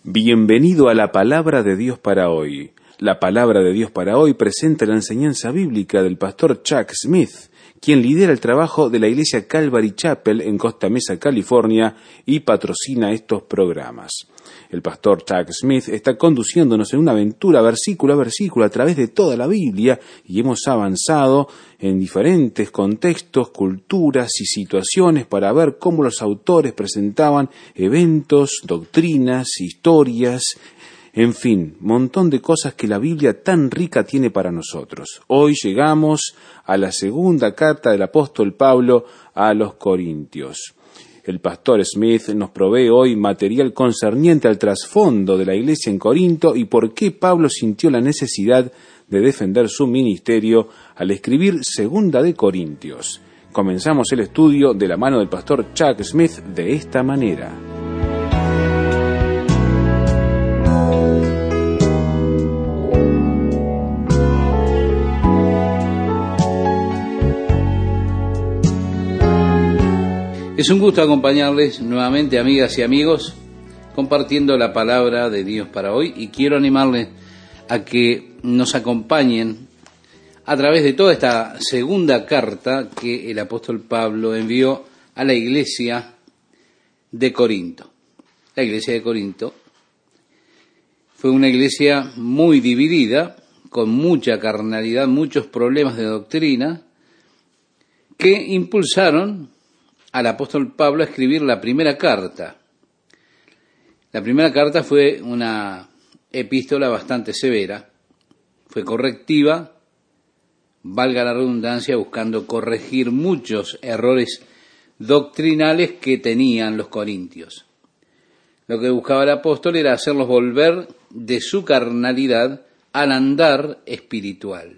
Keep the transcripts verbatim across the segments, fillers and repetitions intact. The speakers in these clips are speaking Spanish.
Bienvenido a la Palabra de Dios para hoy. La Palabra de Dios para hoy presenta la enseñanza bíblica del pastor Chuck Smith, quien lidera el trabajo de la iglesia Calvary Chapel en Costa Mesa, California, y patrocina estos programas. El pastor Chuck Smith está conduciéndonos en una aventura versículo a versículo a través de toda la Biblia y hemos avanzado en diferentes contextos, culturas y situaciones para ver cómo los autores presentaban eventos, doctrinas, historias, en fin, montón de cosas que la Biblia tan rica tiene para nosotros. Hoy llegamos a la segunda carta del apóstol Pablo a los Corintios. El pastor Smith nos provee hoy material concerniente al trasfondo de la iglesia en Corinto y por qué Pablo sintió la necesidad de defender su ministerio al escribir Segunda de Corintios. Comenzamos el estudio de la mano del pastor Chuck Smith de esta manera. Es un gusto acompañarles nuevamente, amigas y amigos, compartiendo la palabra de Dios para hoy, y quiero animarles a que nos acompañen a través de toda esta segunda carta que el apóstol Pablo envió a la iglesia de Corinto. La iglesia de Corinto fue una iglesia muy dividida, con mucha carnalidad, muchos problemas de doctrina, que impulsaron al apóstol Pablo a escribir la primera carta. La primera carta fue una epístola bastante severa, fue correctiva, valga la redundancia, buscando corregir muchos errores doctrinales que tenían los corintios. Lo que buscaba el apóstol era hacerlos volver de su carnalidad al andar espiritual.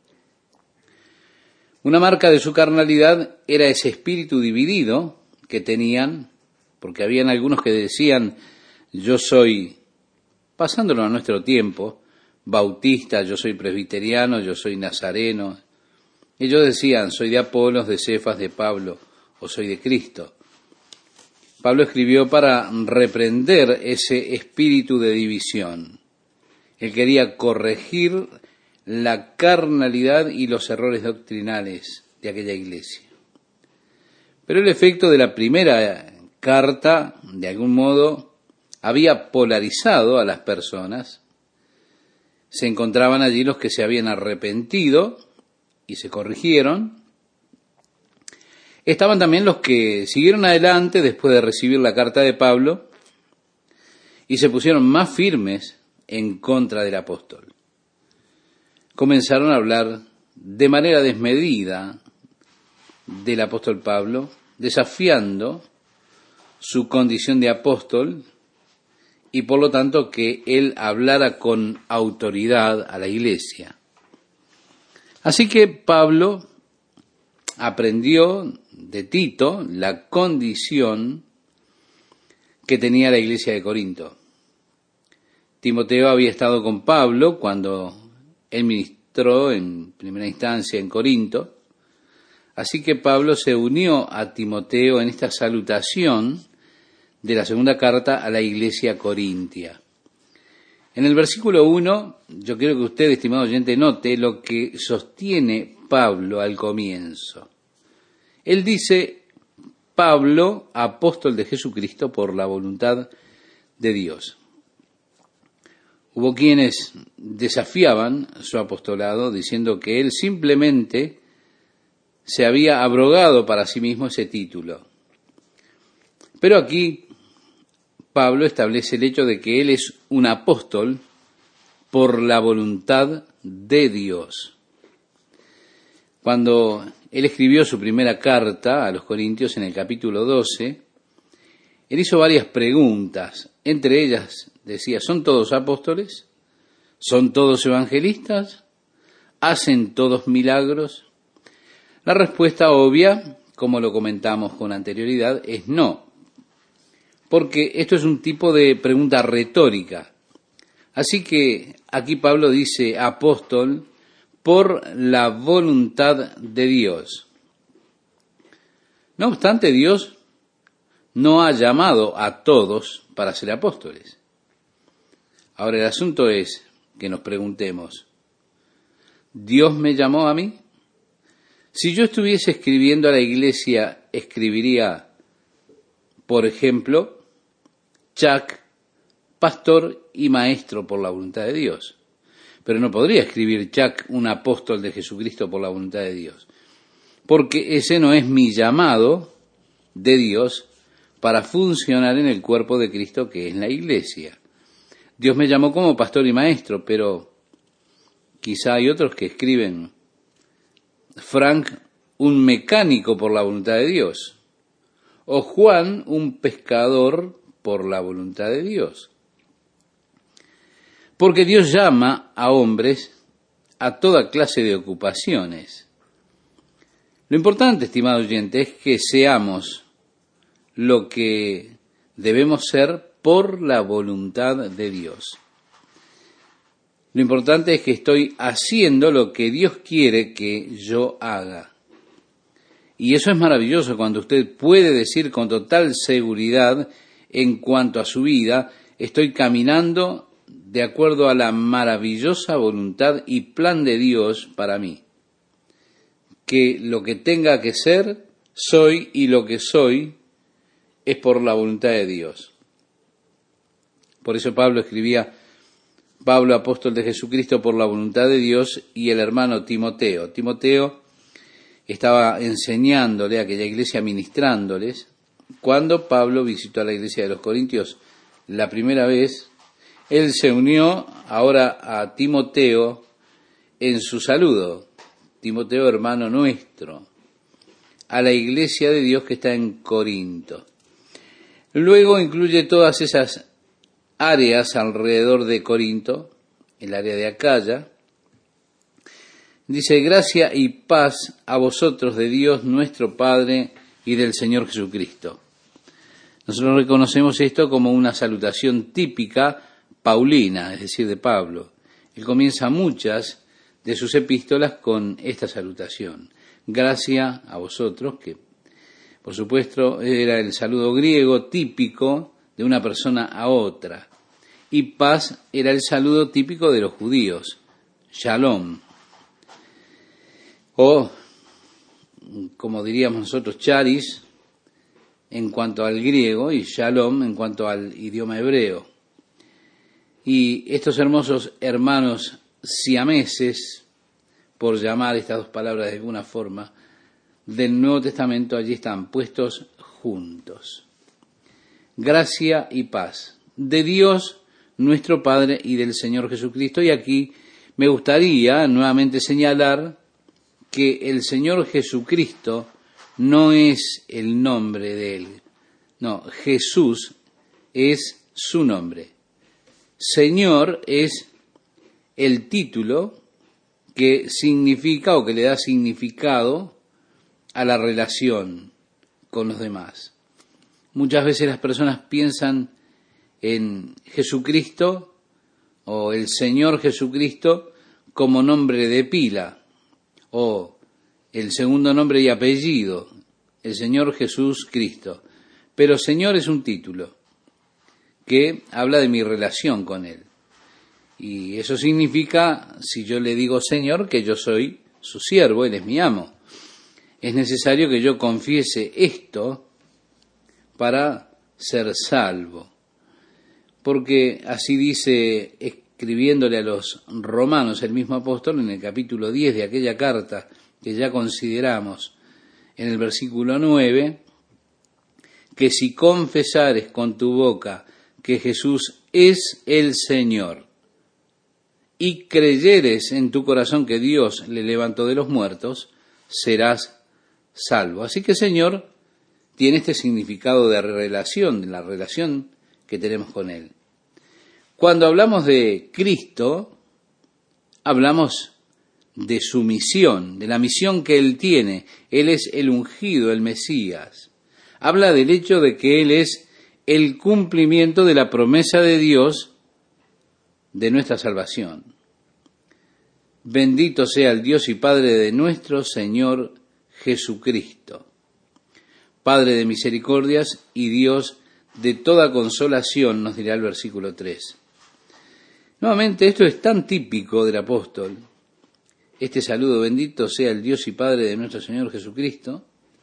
Una marca de su carnalidad era ese espíritu dividido que tenían, porque habían algunos que decían, yo soy, pasándolo a nuestro tiempo, bautista, yo soy presbiteriano, yo soy nazareno. Ellos decían, soy de Apolos, de Cefas, de Pablo, o soy de Cristo. Pablo escribió para reprender ese espíritu de división. Él quería corregir la carnalidad y los errores doctrinales de aquella iglesia. Pero el efecto de la primera carta, de algún modo, había polarizado a las personas. Se encontraban allí los que se habían arrepentido y se corrigieron. Estaban también los que siguieron adelante después de recibir la carta de Pablo y se pusieron más firmes en contra del apóstol. Comenzaron a hablar de manera desmedida del apóstol Pablo, desafiando su condición de apóstol y por lo tanto que él hablara con autoridad a la iglesia. Así que Pablo aprendió de Tito la condición que tenía la iglesia de Corinto. Timoteo había estado con Pablo cuando él ministró en primera instancia en Corinto, así que Pablo se unió a Timoteo en esta salutación de la segunda carta a la iglesia corintia. En el versículo uno, yo quiero que usted, estimado oyente, note lo que sostiene Pablo al comienzo. Él dice, Pablo, apóstol de Jesucristo por la voluntad de Dios. Hubo quienes desafiaban su apostolado diciendo que él simplemente se había abrogado para sí mismo ese título. Pero aquí Pablo establece el hecho de que él es un apóstol por la voluntad de Dios. Cuando él escribió su primera carta a los Corintios en el capítulo doce, él hizo varias preguntas, entre ellas decía, ¿son todos apóstoles? ¿Son todos evangelistas? ¿Hacen todos milagros? La respuesta obvia, como lo comentamos con anterioridad, es no, porque esto es un tipo de pregunta retórica. Así que aquí Pablo dice apóstol por la voluntad de Dios. No obstante, Dios no ha llamado a todos para ser apóstoles. Ahora el asunto es que nos preguntemos, ¿Dios me llamó a mí? Si yo estuviese escribiendo a la iglesia, escribiría, por ejemplo, Chuck, pastor y maestro por la voluntad de Dios. Pero no podría escribir Chuck, un apóstol de Jesucristo por la voluntad de Dios, porque ese no es mi llamado de Dios para funcionar en el cuerpo de Cristo que es la iglesia. Dios me llamó como pastor y maestro, pero quizá hay otros que escriben Frank, un mecánico por la voluntad de Dios, o Juan, un pescador por la voluntad de Dios. Porque Dios llama a hombres a toda clase de ocupaciones. Lo importante, estimado oyente, es que seamos lo que debemos ser por la voluntad de Dios. Lo importante es que estoy haciendo lo que Dios quiere que yo haga. Y eso es maravilloso cuando usted puede decir con total seguridad en cuanto a su vida, estoy caminando de acuerdo a la maravillosa voluntad y plan de Dios para mí. Que lo que tenga que ser, soy, y lo que soy es por la voluntad de Dios. Por eso Pablo escribía, Pablo, apóstol de Jesucristo por la voluntad de Dios, y el hermano Timoteo. Timoteo estaba enseñándole a aquella iglesia, ministrándoles, cuando Pablo visitó a la iglesia de los Corintios la primera vez. Él se unió ahora a Timoteo en su saludo, Timoteo, hermano nuestro, a la iglesia de Dios que está en Corinto. Luego incluye todas esas áreas alrededor de Corinto, el área de Acaya. Dice, gracia y paz a vosotros de Dios nuestro Padre y del Señor Jesucristo. Nosotros reconocemos esto como una salutación típica paulina, es decir, de Pablo. Él comienza muchas de sus epístolas con esta salutación. Gracia a vosotros, que por supuesto era el saludo griego típico de una persona a otra. Y paz era el saludo típico de los judíos, shalom. O, como diríamos nosotros, charis en cuanto al griego y shalom en cuanto al idioma hebreo. Y estos hermosos hermanos siameses, por llamar estas dos palabras de alguna forma, del Nuevo Testamento, allí están puestos juntos. Gracia y paz de Dios nuestro Padre y del Señor Jesucristo. Y aquí me gustaría nuevamente señalar que el Señor Jesucristo no es el nombre de Él. No, Jesús es su nombre. Señor es el título que significa o que le da significado a la relación con los demás. Muchas veces las personas piensan en Jesucristo o el Señor Jesucristo como nombre de pila o el segundo nombre y apellido, el Señor Jesús Cristo. Pero Señor es un título que habla de mi relación con Él. Y eso significa, si yo le digo Señor, que yo soy su siervo, Él es mi amo. Es necesario que yo confiese esto para ser salvo. Porque así dice, escribiéndole a los romanos el mismo apóstol en el capítulo diez de aquella carta que ya consideramos, en el versículo nueve, que si confesares con tu boca que Jesús es el Señor y creyeres en tu corazón que Dios le levantó de los muertos, serás salvo. Así que Señor tiene este significado de relación, de la relación que tenemos con Él. Cuando hablamos de Cristo, hablamos de su misión, de la misión que Él tiene. Él es el ungido, el Mesías. Habla del hecho de que Él es el cumplimiento de la promesa de Dios de nuestra salvación. Bendito sea el Dios y Padre de nuestro Señor Jesucristo, Padre de misericordias y Dios de toda consolación, nos dirá el versículo tres. Nuevamente, esto es tan típico del apóstol. Este saludo: bendito sea el Dios y Padre de nuestro Señor Jesucristo.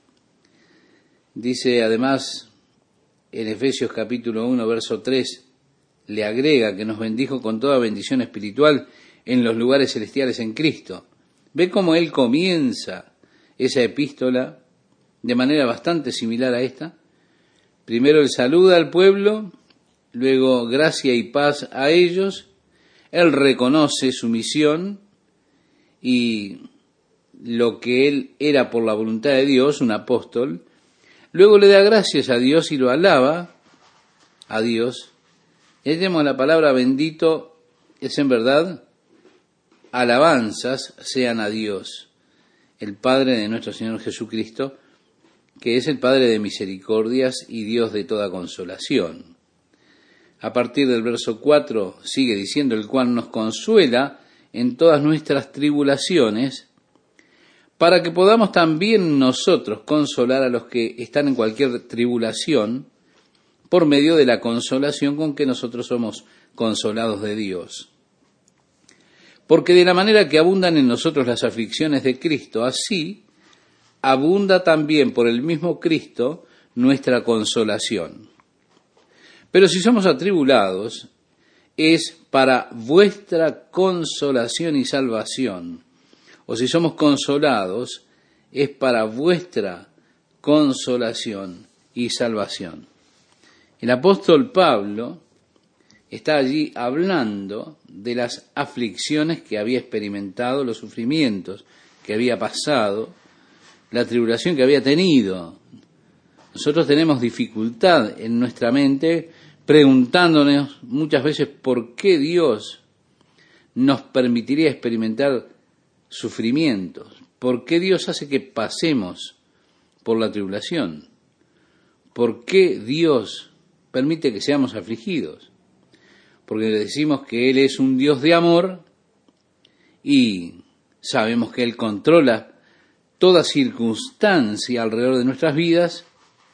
Dice además en Efesios capítulo uno, verso tres, le agrega que nos bendijo con toda bendición espiritual en los lugares celestiales en Cristo. Ve cómo él comienza esa epístola de manera bastante similar a esta. Primero él saluda al pueblo, luego gracia y paz a ellos. Él reconoce su misión y lo que él era por la voluntad de Dios, un apóstol. Luego le da gracias a Dios y lo alaba a Dios. Y tenemos la palabra bendito, es en verdad alabanzas sean a Dios, el Padre de nuestro Señor Jesucristo, que es el Padre de misericordias y Dios de toda consolación. A partir del verso cuatro sigue diciendo: el cual nos consuela en todas nuestras tribulaciones, para que podamos también nosotros consolar a los que están en cualquier tribulación, por medio de la consolación con que nosotros somos consolados de Dios. Porque de la manera que abundan en nosotros las aflicciones de Cristo, así abunda también por el mismo Cristo nuestra consolación. Pero si somos atribulados, es para vuestra consolación y salvación. O si somos consolados, es para vuestra consolación y salvación. El apóstol Pablo está allí hablando de las aflicciones que había experimentado, los sufrimientos que había pasado, la tribulación que había tenido. Nosotros tenemos dificultad en nuestra mente preguntándonos muchas veces por qué Dios nos permitiría experimentar sufrimientos, por qué Dios hace que pasemos por la tribulación, por qué Dios permite que seamos afligidos. Porque le decimos que Él es un Dios de amor y sabemos que Él controla toda circunstancia alrededor de nuestras vidas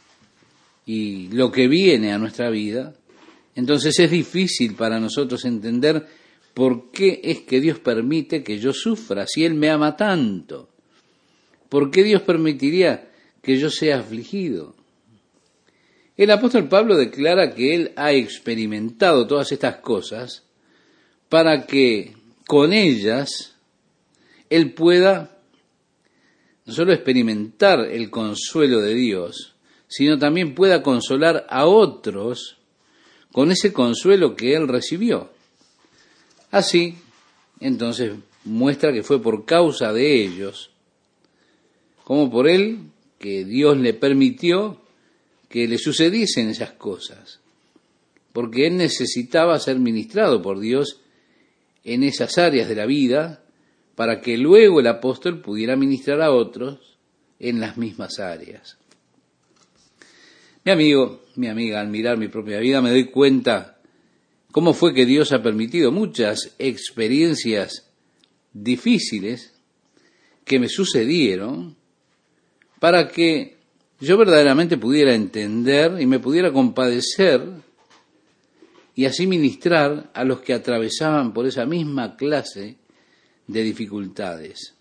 y lo que viene a nuestra vida. Entonces es difícil para nosotros entender por qué es que Dios permite que yo sufra si Él me ama tanto. ¿Por qué Dios permitiría que yo sea afligido? El apóstol Pablo declara que él ha experimentado todas estas cosas para que con ellas él pueda no solo experimentar el consuelo de Dios, sino también pueda consolar a otros con ese consuelo que él recibió. Así, entonces, muestra que fue por causa de ellos, como por él, que Dios le permitió que le sucediesen esas cosas, porque él necesitaba ser ministrado por Dios en esas áreas de la vida, para que luego el apóstol pudiera ministrar a otros en las mismas áreas. Mi amigo, mi amiga, al mirar mi propia vida me doy cuenta cómo fue que Dios ha permitido muchas experiencias difíciles que me sucedieron para que yo verdaderamente pudiera entender y me pudiera compadecer y así ministrar a los que atravesaban por esa misma clase de dificultades.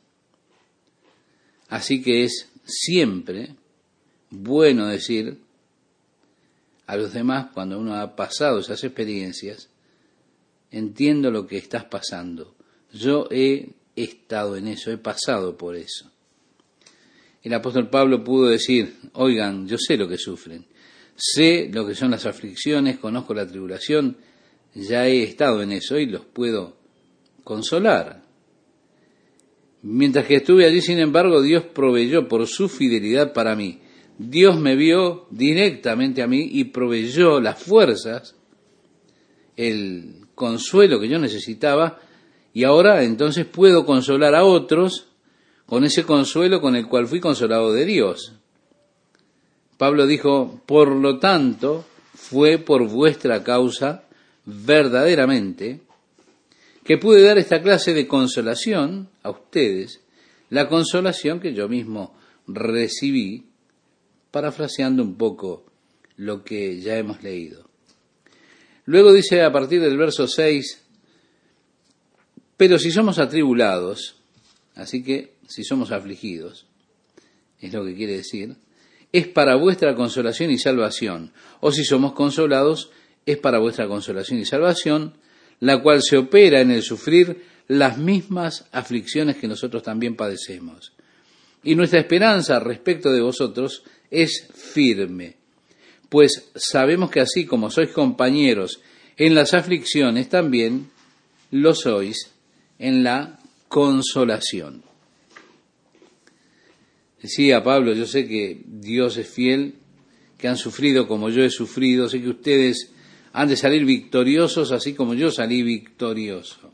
Así que es siempre bueno decir a los demás, cuando uno ha pasado esas experiencias: entiendo lo que estás pasando, yo he estado en eso, he pasado por eso. El apóstol Pablo pudo decir: oigan, yo sé lo que sufren, sé lo que son las aflicciones, conozco la tribulación, ya he estado en eso y los puedo consolar. Mientras que estuve allí, sin embargo, Dios proveyó por su fidelidad para mí. Dios me vio directamente a mí y proveyó las fuerzas, el consuelo que yo necesitaba, y ahora entonces puedo consolar a otros con ese consuelo con el cual fui consolado de Dios. Pablo dijo: por lo tanto, fue por vuestra causa verdaderamente que pude dar esta clase de consolación a ustedes, la consolación que yo mismo recibí, parafraseando un poco lo que ya hemos leído. Luego dice a partir del verso seis: Pero si somos atribulados, así que si somos afligidos, es lo que quiere decir, es para vuestra consolación y salvación. O si somos consolados, es para vuestra consolación y salvación, la cual se opera en el sufrir las mismas aflicciones que nosotros también padecemos. Y nuestra esperanza respecto de vosotros es firme, pues sabemos que así como sois compañeros en las aflicciones, también lo sois en la consolación. Decía Pablo, yo sé que Dios es fiel, que han sufrido como yo he sufrido, sé que ustedes han de salir victoriosos así como yo salí victorioso.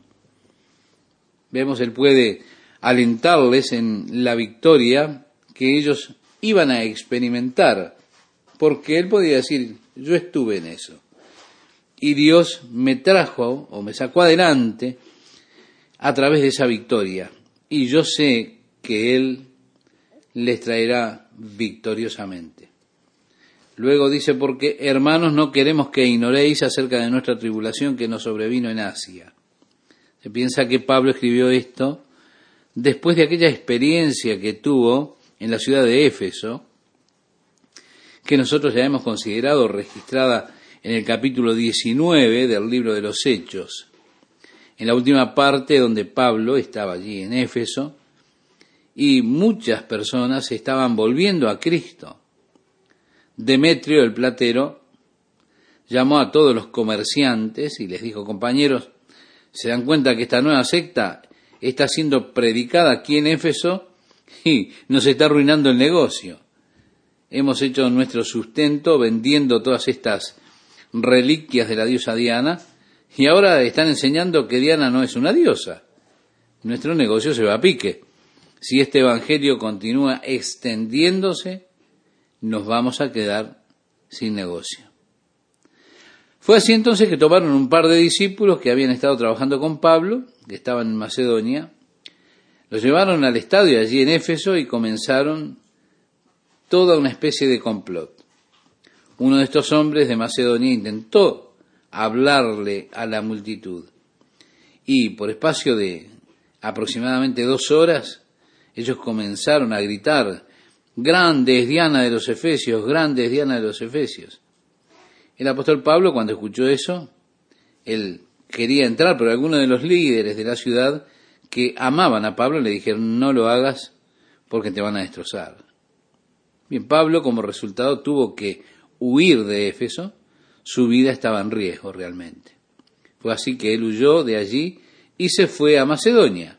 Vemos, Él puede alentarles en la victoria que ellos iban a experimentar, porque Él podía decir, yo estuve en eso. Y Dios me trajo o me sacó adelante a través de esa victoria. Y yo sé que Él les traerá victoriosamente. Luego dice, porque hermanos no queremos que ignoréis acerca de nuestra tribulación que nos sobrevino en Asia. Se piensa que Pablo escribió esto después de aquella experiencia que tuvo en la ciudad de Éfeso, que nosotros ya hemos considerado registrada en el capítulo diecinueve del libro de los Hechos, en la última parte donde Pablo estaba allí en Éfeso, y muchas personas estaban volviendo a Cristo. Demetrio, el platero, llamó a todos los comerciantes y les dijo, compañeros, ¿se dan cuenta que esta nueva secta está siendo predicada aquí en Éfeso y nos está arruinando el negocio? Hemos hecho nuestro sustento vendiendo todas estas reliquias de la diosa Diana y ahora están enseñando que Diana no es una diosa. Nuestro negocio se va a pique. Si este evangelio continúa extendiéndose, nos vamos a quedar sin negocio. Fue así entonces que tomaron un par de discípulos que habían estado trabajando con Pablo, que estaban en Macedonia, los llevaron al estadio allí en Éfeso y comenzaron toda una especie de complot. Uno de estos hombres de Macedonia intentó hablarle a la multitud y por espacio de aproximadamente dos horas ellos comenzaron a gritar, grande es Diana de los Efesios, grande es Diana de los Efesios. El apóstol Pablo, cuando escuchó eso, él quería entrar, pero algunos de los líderes de la ciudad que amaban a Pablo le dijeron, no lo hagas porque te van a destrozar. Bien, Pablo como resultado tuvo que huir de Éfeso, su vida estaba en riesgo realmente. Fue así que él huyó de allí y se fue a Macedonia.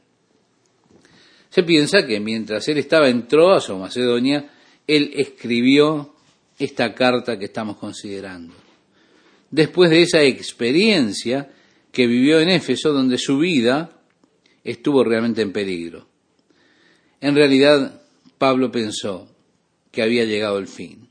Se piensa que mientras él estaba en Troas o Macedonia, él escribió esta carta que estamos considerando. Después de esa experiencia que vivió en Éfeso, donde su vida estuvo realmente en peligro. En realidad, Pablo pensó que había llegado el fin.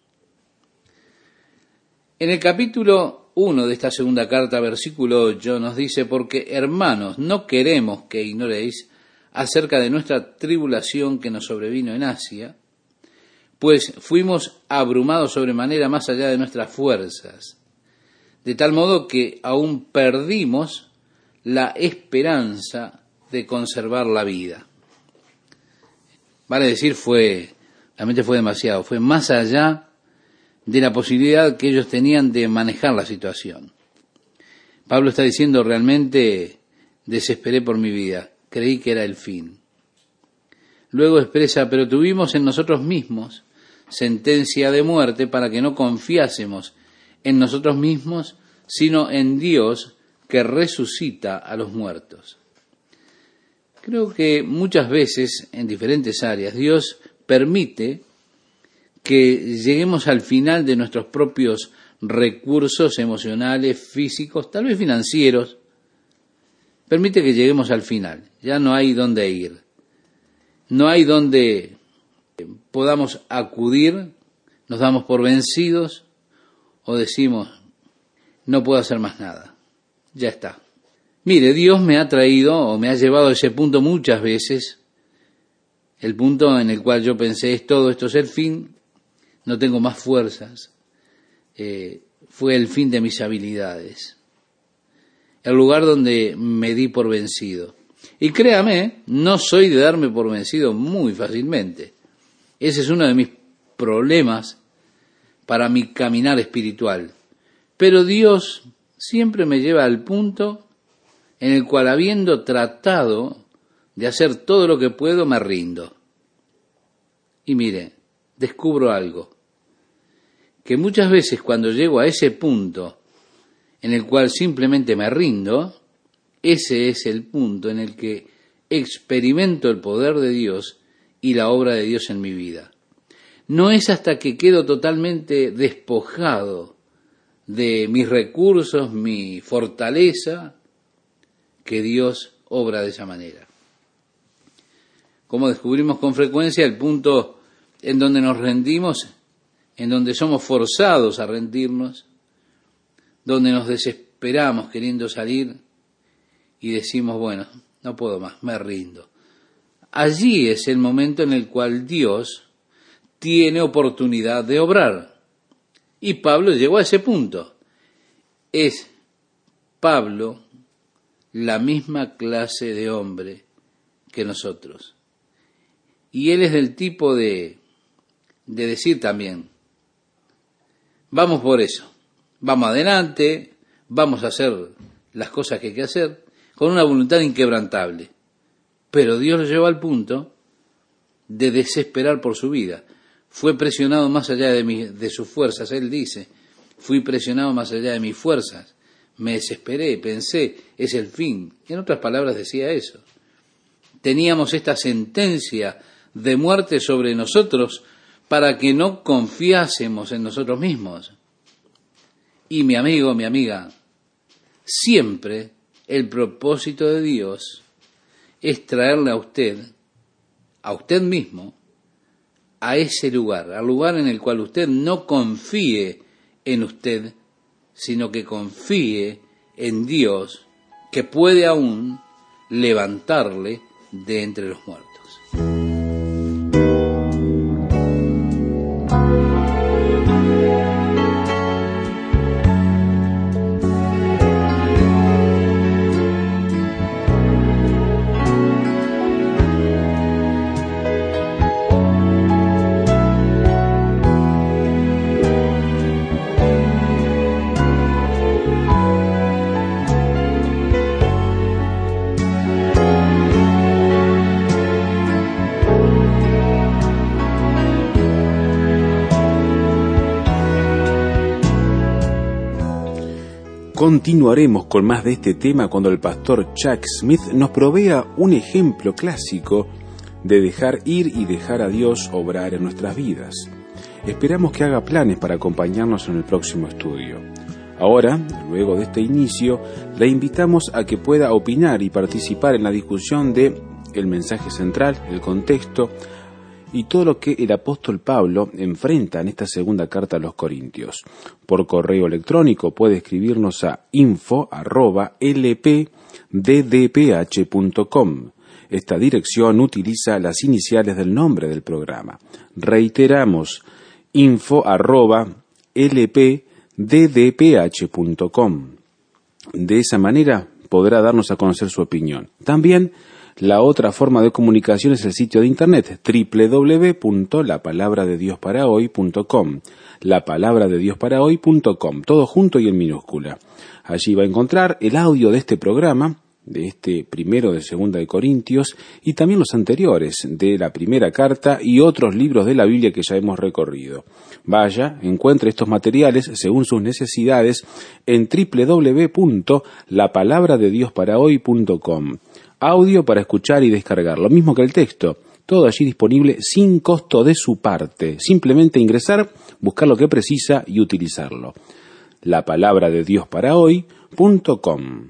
En el capítulo uno de esta segunda carta, versículo ocho, nos dice, porque hermanos, no queremos que ignoréis acerca de nuestra tribulación que nos sobrevino en Asia, pues fuimos abrumados sobremanera más allá de nuestras fuerzas, de tal modo que aún perdimos la esperanza de conservar la vida. Vale decir, fue, realmente fue demasiado, fue más allá de la posibilidad que ellos tenían de manejar la situación. Pablo está diciendo, realmente desesperé por mi vida, creí que era el fin. Luego expresa, pero tuvimos en nosotros mismos sentencia de muerte para que no confiásemos en nosotros mismos, sino en Dios que resucita a los muertos. Creo que muchas veces en diferentes áreas Dios permite que lleguemos al final de nuestros propios recursos emocionales, físicos, tal vez financieros. Permite que lleguemos al final, ya no hay dónde ir, no hay dónde podamos acudir, nos damos por vencidos o decimos, no puedo hacer más nada, ya está. Mire, Dios me ha traído o me ha llevado a ese punto muchas veces, el punto en el cual yo pensé, es todo, esto es el fin, no tengo más fuerzas, eh, fue el fin de mis habilidades. El lugar donde me di por vencido. Y créame, no soy de darme por vencido muy fácilmente. Ese es uno de mis problemas para mi caminar espiritual. Pero Dios siempre me lleva al punto en el cual, habiendo tratado de hacer todo lo que puedo, me rindo. Y mire, descubro algo, que muchas veces cuando llego a ese punto en el cual simplemente me rindo, ese es el punto en el que experimento el poder de Dios y la obra de Dios en mi vida. No es hasta que quedo totalmente despojado de mis recursos, mi fortaleza, que Dios obra de esa manera. Como descubrimos con frecuencia, el punto en donde nos rendimos, en donde somos forzados a rendirnos, donde nos desesperamos queriendo salir y decimos, bueno, no puedo más, me rindo. Allí es el momento en el cual Dios tiene oportunidad de obrar. Y Pablo llegó a ese punto. Es Pablo la misma clase de hombre que nosotros. Y él es del tipo de, de decir también, vamos por eso, vamos adelante, vamos a hacer las cosas que hay que hacer, con una voluntad inquebrantable. Pero Dios lo llevó al punto de desesperar por su vida. Fue presionado más allá de, mi, de sus fuerzas, él dice, fui presionado más allá de mis fuerzas, me desesperé, pensé, es el fin. En otras palabras decía eso. Teníamos esta sentencia de muerte sobre nosotros para que no confiásemos en nosotros mismos. Y mi amigo, mi amiga, siempre el propósito de Dios es traerle a usted, a usted mismo, a ese lugar, al lugar en el cual usted no confíe en usted, sino que confíe en Dios, que puede aún levantarle de entre los muertos. Continuaremos con más de este tema cuando el pastor Chuck Smith nos provea un ejemplo clásico de dejar ir y dejar a Dios obrar en nuestras vidas. Esperamos que haga planes para acompañarnos en el próximo estudio. Ahora, luego de este inicio, le invitamos a que pueda opinar y participar en la discusión de el mensaje central, el contexto y todo lo que el apóstol Pablo enfrenta en esta segunda carta a los Corintios. Por correo electrónico puede escribirnos a info arroba l p d d p h punto com. Esta dirección utiliza las iniciales del nombre del programa. Reiteramos, info arroba l p d d p h punto com. De esa manera podrá darnos a conocer su opinión. También la otra forma de comunicación es el sitio de internet doble u doble u doble u punto la palabra de dios para hoy punto com, la palabra de dios para hoy punto com, todo junto y en minúscula. Allí va a encontrar el audio de este programa, de este primero de Segunda de Corintios, y también los anteriores, de la primera carta y otros libros de la Biblia que ya hemos recorrido. Vaya, encuentre estos materiales según sus necesidades en doble u doble u doble u punto la palabra de dios para hoy punto com. Audio para escuchar y descargar, lo mismo que el texto, todo allí disponible sin costo de su parte. Simplemente ingresar, buscar lo que precisa y utilizarlo. la palabra de Dios para hoy punto com.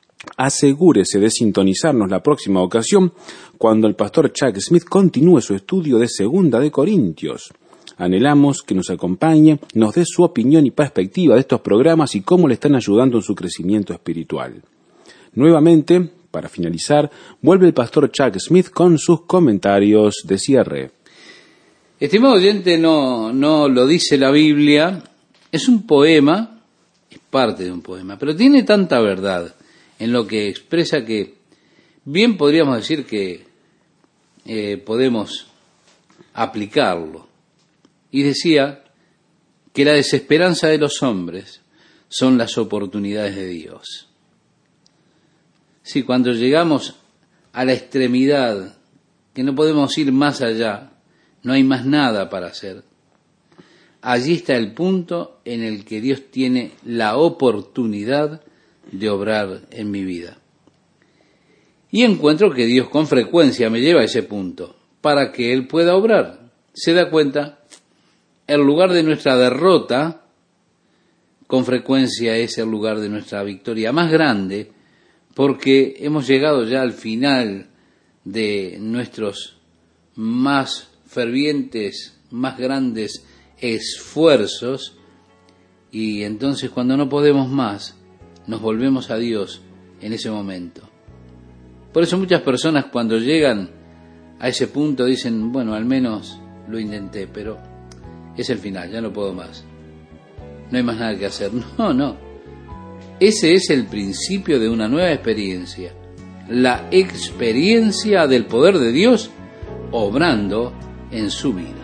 Asegúrese de sintonizarnos la próxima ocasión cuando el pastor Chuck Smith continúe su estudio de Segunda de Corintios. Anhelamos que nos acompañe, nos dé su opinión y perspectiva de estos programas y cómo le están ayudando en su crecimiento espiritual. Nuevamente, para finalizar, vuelve el pastor Chuck Smith con sus comentarios de cierre. Estimado oyente, no, no lo dice la Biblia, es un poema, es parte de un poema, pero tiene tanta verdad en lo que expresa que bien podríamos decir que eh, podemos aplicarlo. Y decía que la desesperanza de los hombres son las oportunidades de Dios. Sí, cuando llegamos a la extremidad, que no podemos ir más allá, no hay más nada para hacer, allí está el punto en el que Dios tiene la oportunidad de obrar en mi vida. Y encuentro que Dios con frecuencia me lleva a ese punto, para que Él pueda obrar. ¿Se da cuenta? El lugar de nuestra derrota, con frecuencia es el lugar de nuestra victoria más grande, porque hemos llegado ya al final de nuestros más fervientes, más grandes esfuerzos, y entonces cuando no podemos más, nos volvemos a Dios en ese momento. Por eso muchas personas cuando llegan a ese punto dicen, bueno, al menos lo intenté, pero es el final, ya no puedo más. No hay más nada que hacer. No, no. Ese es el principio de una nueva experiencia. La experiencia del poder de Dios obrando en su vida.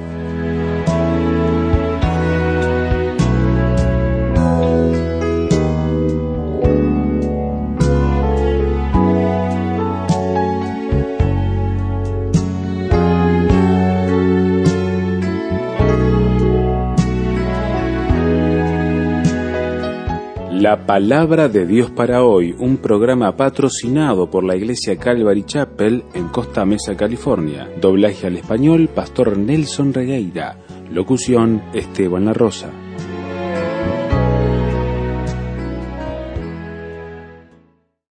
La Palabra de Dios para hoy, un programa patrocinado por la Iglesia Calvary Chapel en Costa Mesa, California. Doblaje al español, Pastor Nelson Regueira. Locución, Esteban La Rosa.